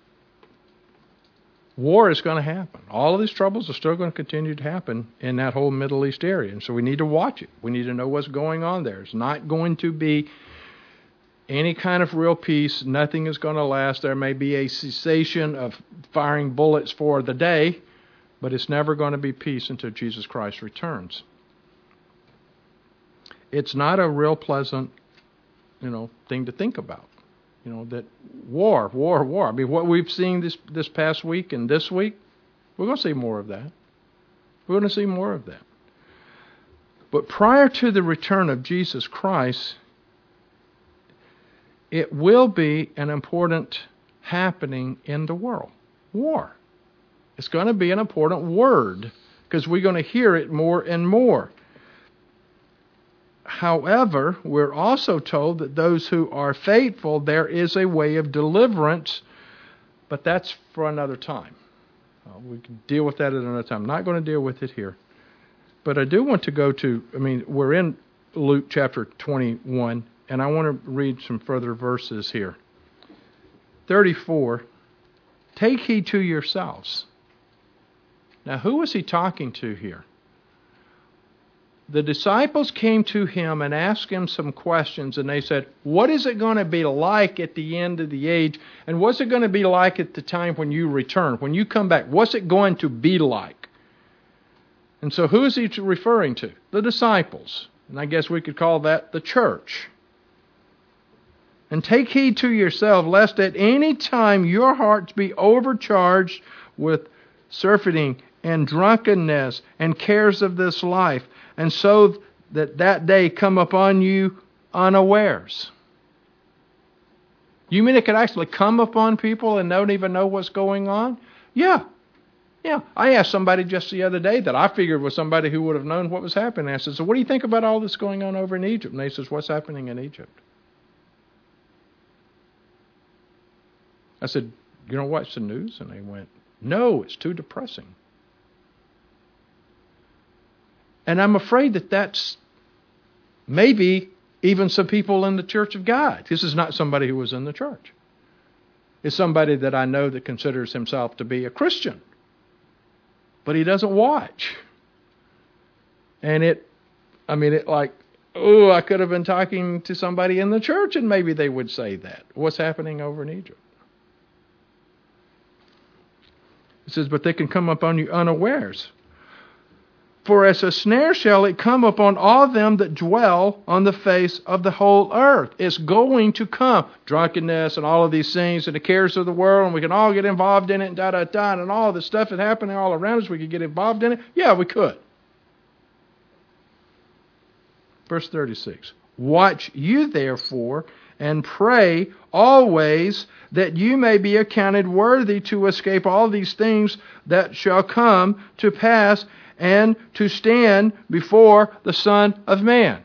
war is going to happen. All of these troubles are still going to continue to happen in that whole Middle East area. And so we need to watch it. We need to know what's going on there. It's not going to be any kind of real peace. Nothing is going to last. There may be a cessation of firing bullets for the day, but it's never going to be peace until Jesus Christ returns. It's not a real pleasant, you know, thing to think about. You know, that war, war, war. I mean, what we've seen this, this past week and this week, we're going to see more of that. We're going to see more of that. But prior to the return of Jesus Christ, it will be an important happening in the world. War. It's going to be an important word because we're going to hear it more and more. However, we're also told that those who are faithful, there is a way of deliverance, but that's for another time. Uh, we can deal with that at another time. I'm not going to deal with it here. But I do want to go to, I mean, we're in Luke chapter twenty-one, and I want to read some further verses here. thirty-four, take heed to yourselves. Now, who is he talking to here? The disciples came to him and asked him some questions, and they said, what is it going to be like at the end of the age? And what's it going to be like at the time when you return, when you come back? What's it going to be like? And so who is he referring to? The disciples. And I guess we could call that the church. And take heed to yourself, lest at any time your hearts be overcharged with surfeiting and drunkenness and cares of this life, and so that that day come upon you unawares. You mean it could actually come upon people and don't even know what's going on? Yeah. Yeah. I asked somebody just the other day that I figured was somebody who would have known what was happening. I said, so what do you think about all this going on over in Egypt? And they says, what's happening in Egypt? I said, you don't watch the news? And they went, no, it's too depressing. And I'm afraid that that's maybe even some people in the Church of God. This is not somebody who was in the church. It's somebody that I know that considers himself to be a Christian. But he doesn't watch. And it, I mean, it like, oh, I could have been talking to somebody in the church and maybe they would say that. What's happening over in Egypt? It says, but they can come upon you unawares. For as a snare shall it come upon all them that dwell on the face of the whole earth. It's going to come. Drunkenness and all of these things and the cares of the world, and we can all get involved in it and da da da, and all the stuff that's happening all around us, we could get involved in it. Yeah, we could. Verse thirty-six. Watch you therefore and pray always that you may be accounted worthy to escape all these things that shall come to pass and to stand before the Son of Man.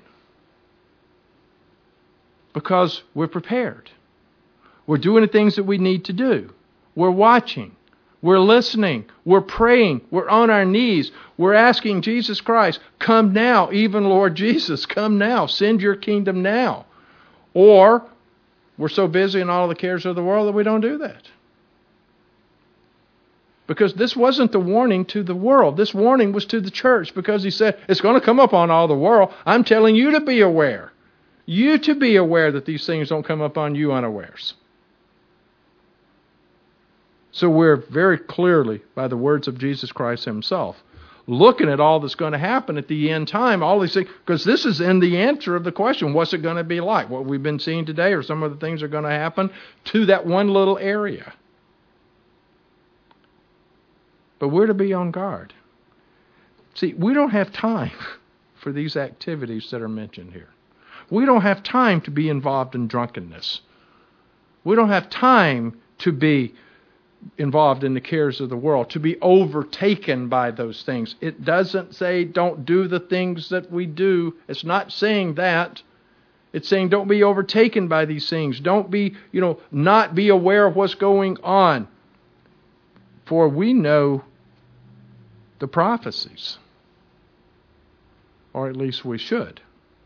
Because we're prepared. We're doing the things that we need to do. We're watching. We're listening. We're praying. We're on our knees. We're asking Jesus Christ, come now, even Lord Jesus, come now. Send your kingdom now. Or we're so busy in all the cares of the world that we don't do that. Because this wasn't the warning to the world. This warning was to the church because he said, it's going to come upon all the world. I'm telling you to be aware. You to be aware that these things don't come upon you unawares. So we're very clearly, by the words of Jesus Christ himself, looking at all that's going to happen at the end time, all these things, because this is in the answer of the question, what's it going to be like? What we've been seeing today or some of the things that are going to happen to that one little area. But we're to be on guard. See, we don't have time for these activities that are mentioned here. We don't have time to be involved in drunkenness. We don't have time to be involved in the cares of the world, to be overtaken by those things. It doesn't say don't do the things that we do. It's not saying that. It's saying don't be overtaken by these things. Don't be, you know, not be aware of what's going on. For we know the prophecies. Or at least we should.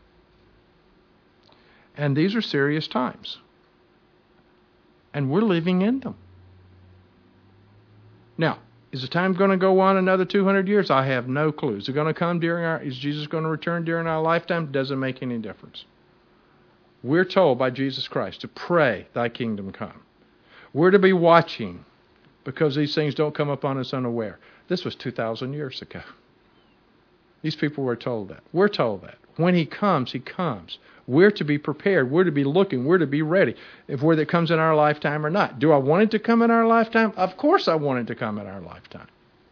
And these are serious times. And we're living in them. Now, is the time going to go on another two hundred years? I have no clue. Is it going to come during our, is Jesus going to return during our lifetime? Doesn't make any difference. We're told by Jesus Christ to pray, thy kingdom come. We're to be watching because these things don't come upon us unaware. This was two thousand years ago. These people were told that. We're told that. When he comes, he comes. We're to be prepared. We're to be looking. We're to be ready. If whether it comes in our lifetime or not. Do I want it to come in our lifetime? Of course I want it to come in our lifetime.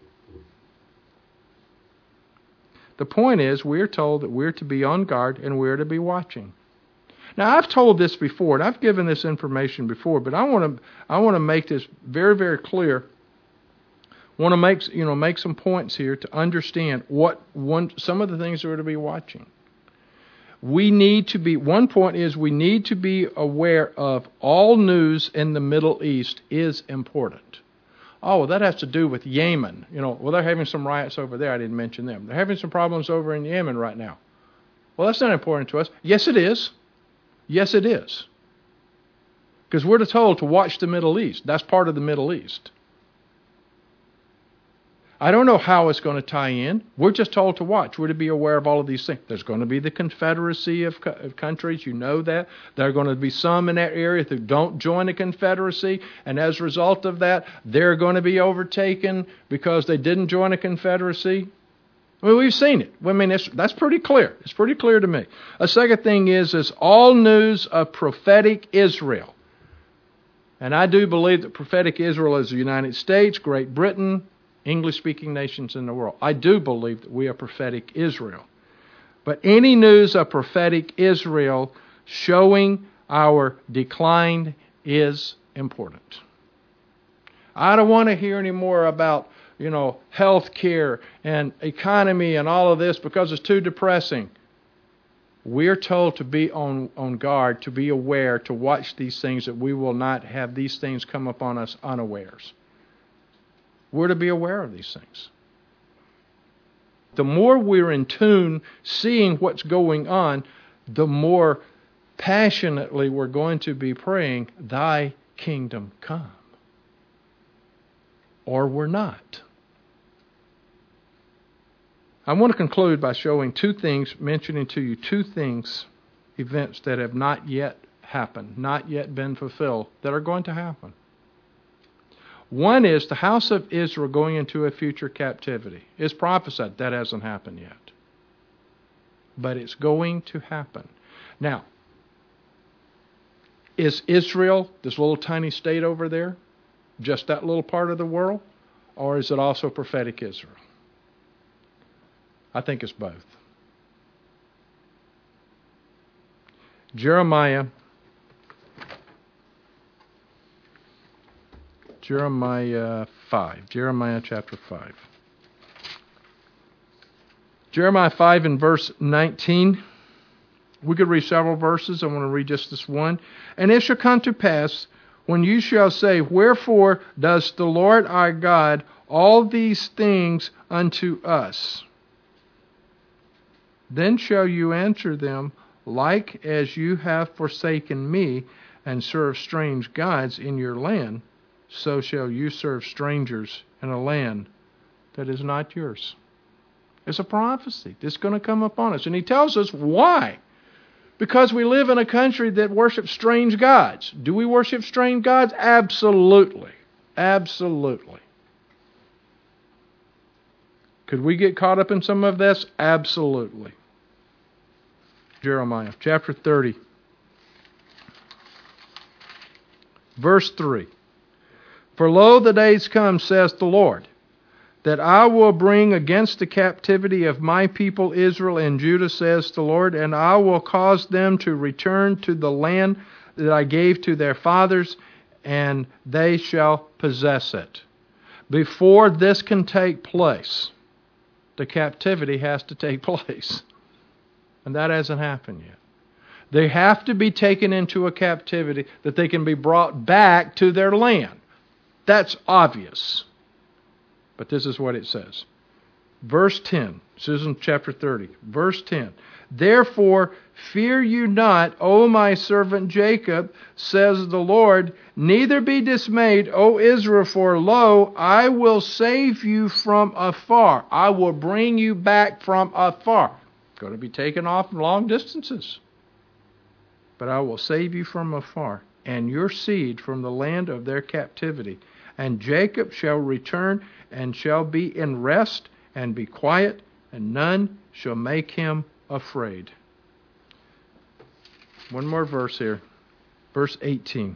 The point is, we're told that we're to be on guard and we're to be watching. Now, I've told this before, and I've given this information before, but I want to I want to make this very, very clear. I want to make you know make some points here to understand what one some of the things that we're to be watching. We need to be, one point is we need to be aware of all news in the Middle East is important. Oh, well, that has to do with Yemen. You know, well, they're having some riots over there. I didn't mention them. They're having some problems over in Yemen right now. Well, that's not important to us. Yes, it is. Yes, it is. Because we're told to watch the Middle East. That's part of the Middle East. I don't know how it's going to tie in. We're just told to watch. We're to be aware of all of these things. There's going to be the confederacy of, co- of countries. You know that. There are going to be some in that area who don't join the confederacy. And as a result of that, they're going to be overtaken because they didn't join a confederacy. Well, we've seen it. I mean, it's, that's pretty clear. It's pretty clear to me. A second thing is, is all news of prophetic Israel. And I do believe that prophetic Israel is the United States, Great Britain, English-speaking nations in the world. I do believe that we are prophetic Israel. But any news of prophetic Israel showing our decline is important. I don't want to hear any more about, you know, health care and economy and all of this because it's too depressing. We're told to be on, on guard, to be aware, to watch these things, that we will not have these things come upon us unawares. We're to be aware of these things. The more we're in tune, seeing what's going on, the more passionately we're going to be praying, Thy kingdom come. Or we're not. I want to conclude by showing two things, mentioning to you two things, events that have not yet happened, not yet been fulfilled, that are going to happen. One is the house of Israel going into a future captivity. It's prophesied. That hasn't happened yet. But it's going to happen. Now, is Israel, this little tiny state over there, just that little part of the world? Or is it also prophetic Israel? I think it's both. Jeremiah, Jeremiah five, Jeremiah chapter five. Jeremiah five and verse nineteen. We could read several verses. I want to read just this one. And it shall come to pass, when you shall say, Wherefore does the Lord our God all these things unto us? Then shall you answer them, Like as you have forsaken me, and served strange gods in your land, so shall you serve strangers in a land that is not yours. It's a prophecy that's going to come upon us. And he tells us why. Because we live in a country that worships strange gods. Do we worship strange gods? Absolutely. Absolutely. Could we get caught up in some of this? Absolutely. Jeremiah chapter thirty. Verse three. For lo, the days come, says the Lord, that I will bring against the captivity of my people Israel and Judah, says the Lord, and I will cause them to return to the land that I gave to their fathers, and they shall possess it. Before this can take place, the captivity has to take place. And that hasn't happened yet. They have to be taken into a captivity that they can be brought back to their land. That's obvious. But this is what it says. Verse ten. This is in chapter thirty. Verse ten. Therefore, fear you not, O my servant Jacob, says the Lord, neither be dismayed, O Israel, for lo, I will save you from afar. I will bring you back from afar. Going to be taken off long distances. But I will save you from afar, and your seed from the land of their captivity. And Jacob shall return, and shall be in rest, and be quiet, and none shall make him afraid. One more verse here. Verse eighteen.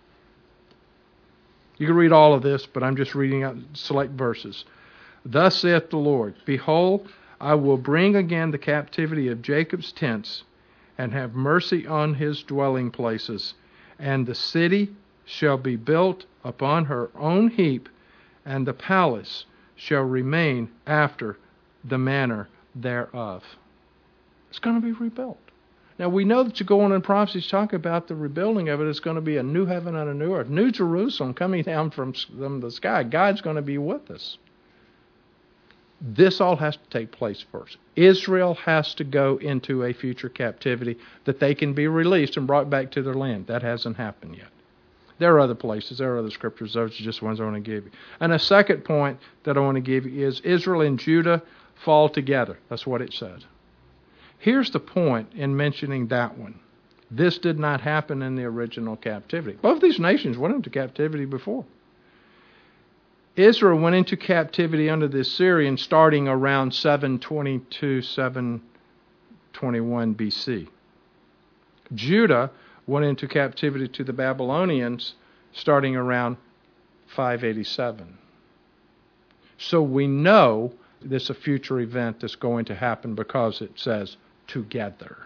You can read all of this, but I'm just reading out select verses. Thus saith the Lord, Behold, I will bring again the captivity of Jacob's tents, and have mercy on his dwelling places, and the city shall be built upon her own heap, and the palace shall remain after the manner thereof. It's going to be rebuilt. Now we know that you go on in prophecies talk about the rebuilding of it. It's going to be a new heaven and a new earth. New Jerusalem coming down from, from the sky. God's going to be with us. This all has to take place first. Israel has to go into a future captivity that they can be released and brought back to their land. That hasn't happened yet. There are other places. There are other scriptures. Those are just ones I want to give you. And a second point that I want to give you is Israel and Judah fall together. That's what it said. Here's the point in mentioning that one. This did not happen in the original captivity. Both these nations went into captivity before. Israel went into captivity under the Assyrians starting around seven twenty-two, seven twenty-one B C. Judah went into captivity to the Babylonians starting around five eighty-seven. So we know this is a future event that's going to happen because it says together.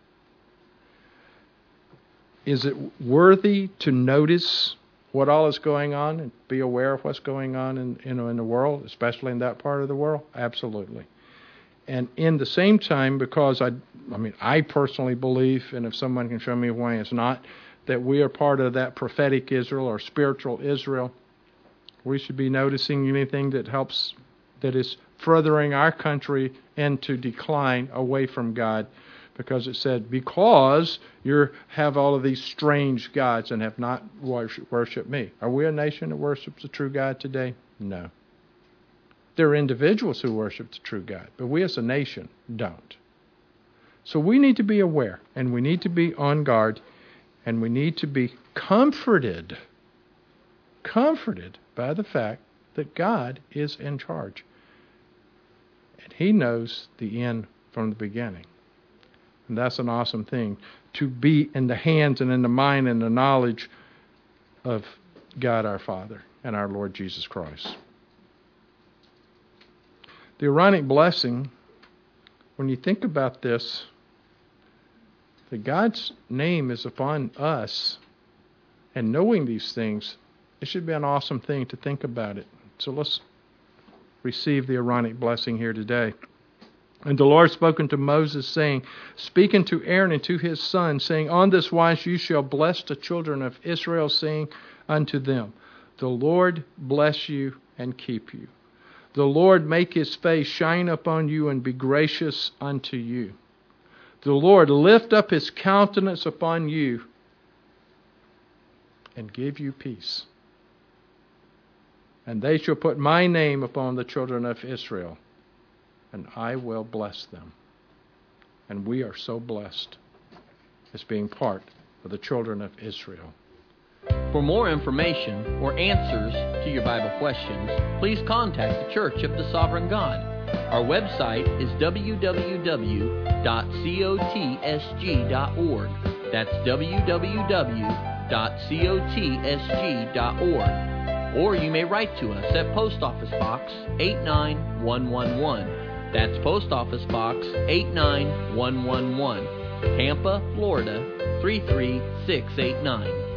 Is it worthy to notice what all is going on and be aware of what's going on in, you know, in the world, especially in that part of the world? Absolutely. And in the same time, because I, I mean, I personally believe, and if someone can show me why it's not, that we are part of that prophetic Israel or spiritual Israel, we should be noticing anything that helps, that is furthering our country into decline away from God, Because it said, because you have all of these strange gods and have not worship, worshiped me. Are we a nation that worships the true God today? No. There are individuals who worship the true God, but we as a nation don't. So we need to be aware, and we need to be on guard, and we need to be comforted, comforted by the fact that God is in charge. And He knows the end from the beginning. And that's an awesome thing, to be in the hands and in the mind and the knowledge of God our Father and our Lord Jesus Christ. The Aaronic blessing, when you think about this, that God's name is upon us, and knowing these things, it should be an awesome thing to think about it. So let's receive the Aaronic blessing here today. And the Lord spoke unto Moses, saying, Speak unto Aaron and to his sons, saying, On this wise you shall bless the children of Israel, saying unto them, The Lord bless you and keep you. The Lord make His face shine upon you and be gracious unto you. The Lord lift up His countenance upon you and give you peace. And they shall put my name upon the children of Israel, and I will bless them. And we are so blessed as being part of the children of Israel. For more information or answers to your Bible questions, please contact the Church of the Sovereign God. Our website is w w w dot cotsg dot org. That's w w w dot cotsg dot org. Or you may write to us at Post Office Box eight nine one one one. That's Post Office Box eight nine one one one, Tampa, Florida three three six eight nine.